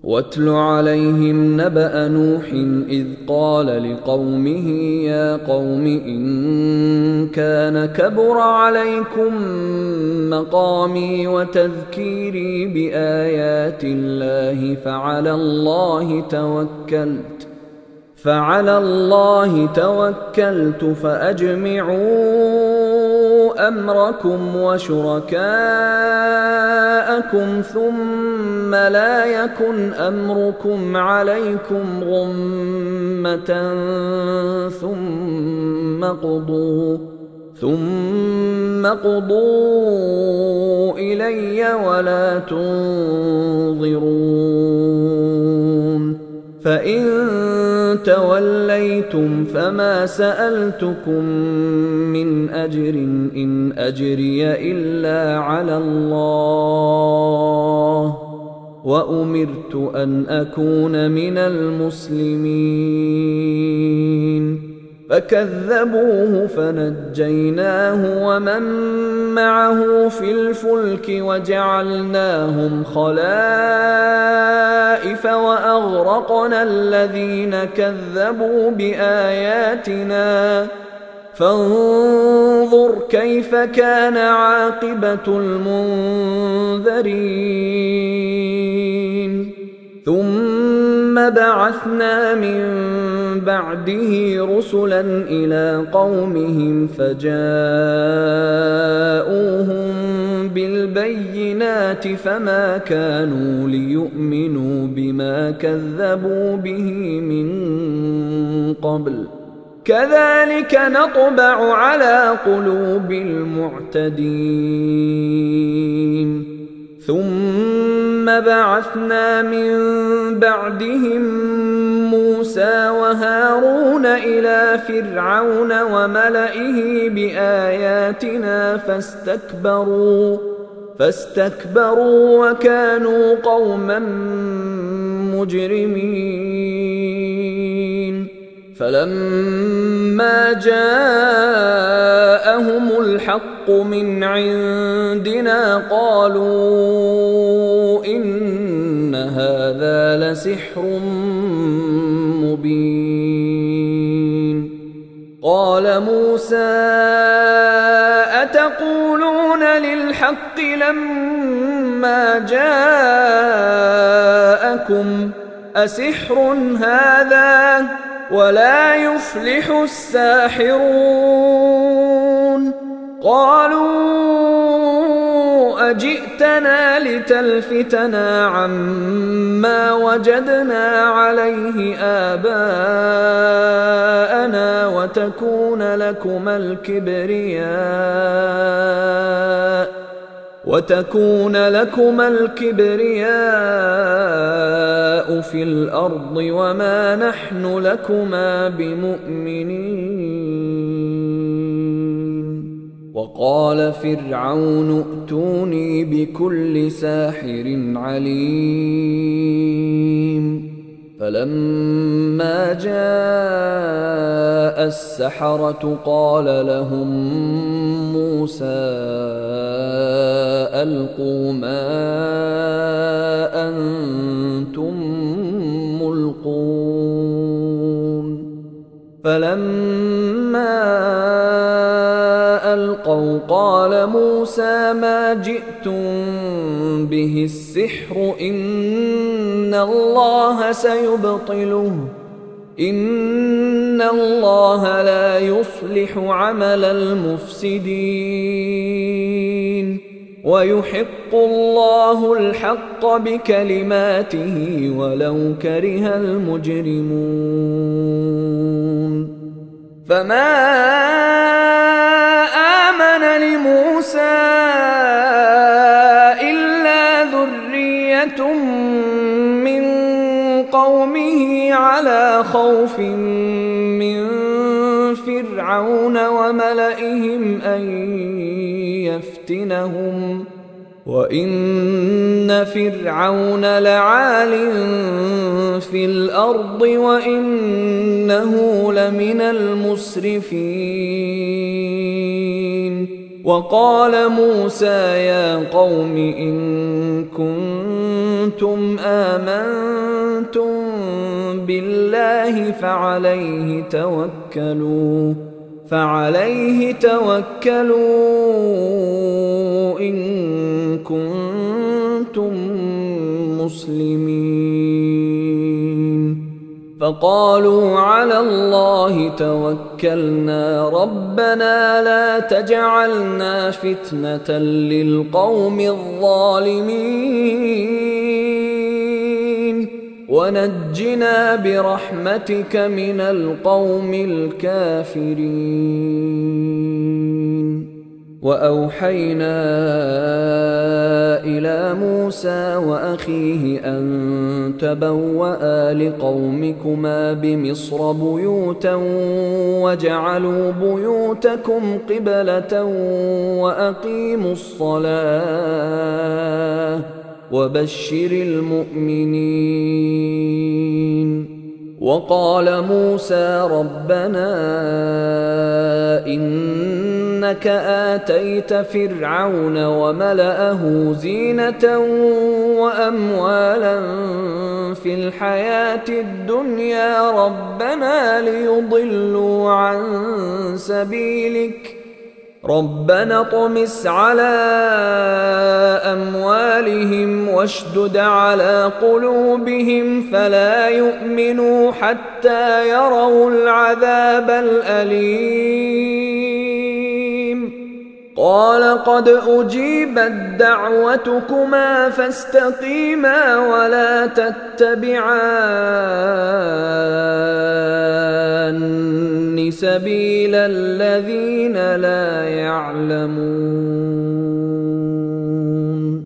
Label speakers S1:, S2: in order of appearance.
S1: واتل عليهم نبأ نوح إذ قال لقومه يا قوم إن كان كبر عليكم مقامي وتذكيري بآيات الله فعلى الله توكلت فأجمعوا أمركم وشركاءكم ثم لا يكن أمركم عليكم غمة ثم قضوا إلي ولا تنظرون فإن توليتم فما سألتكم من أجر إن أجري إلا على الله وأمرت أن أكون من المسلمين فكذبوه فنجيناه ومن معه في الفلك وجعلناهم خلائف وأغرقنا الذين كذبوا بآياتنا فانظر كيف كان عاقبة المنذرين ثم بعثنا من بعده رسلا إلى قومهم فجاءوهم بالبينات فما كانوا ليؤمنوا بما كذبوا به من قبل كذلك نطبع على قلوب المعتدين ثم بعثنا من بعدهم موسى وهارون إلى فرعون وملئه بآياتنا فاستكبروا وكانوا قوما مجرمين فلما جاءهم الحق من عندنا قالوا إن هذا لسحر مبين قال موسى أتقولون للحق لما جاءكم أسحر هذا ولا يفلح الساحرون قالوا أجئتنا لتلفتنا عما وجدنا عليه آباءنا وتكون لكما الكبرياء في الأرض وما نحن لكما بمؤمنين وقال فرعون ائتوني بكل ساحر عليم فلما جاء السحرة قال لهم موسى ألقوا ما أنتم ملقون فلما ألقوا قال موسى ما جئتم به السحر إن الله سيبطله إن الله لا يصلح عمل المفسدين ويحق الله الحق بكلماته ولو كره المجرمون فما آمن لموسى إلا ذرية من قومه على خوف من فرعون وملئهم أن يفتنهم وإن فرعون لعال في الأرض وإنه لمن المسرفين وقال موسى يا قوم إن كنتم آمنتم بالله فعليه توكلوا إن كنتم مسلمين. فقالوا على الله توكلنا ربنا لا تجعلنا فتنة للقوم الظالمين ونجنا برحمتك من القوم الكافرين. وأوحينا إلى موسى وأخيه أن تبوأ لقومكما بمصر بيوتا واجعلوا بيوتكم قبلة وأقيموا الصلاة وبشر المؤمنين. وقال موسى ربنا إنك آتيت فرعون وملأه زينة وأموالا في الحياة الدنيا ربنا ليضلوا عن سبيلك ربنا اطمس على أموالهم واشدد على قلوبهم فلا يؤمنوا حتى يروا العذاب الأليم. قال قد أجيبت دعوتكما فاستقيما ولا تتبعان سبيل الذين لا يعلمون.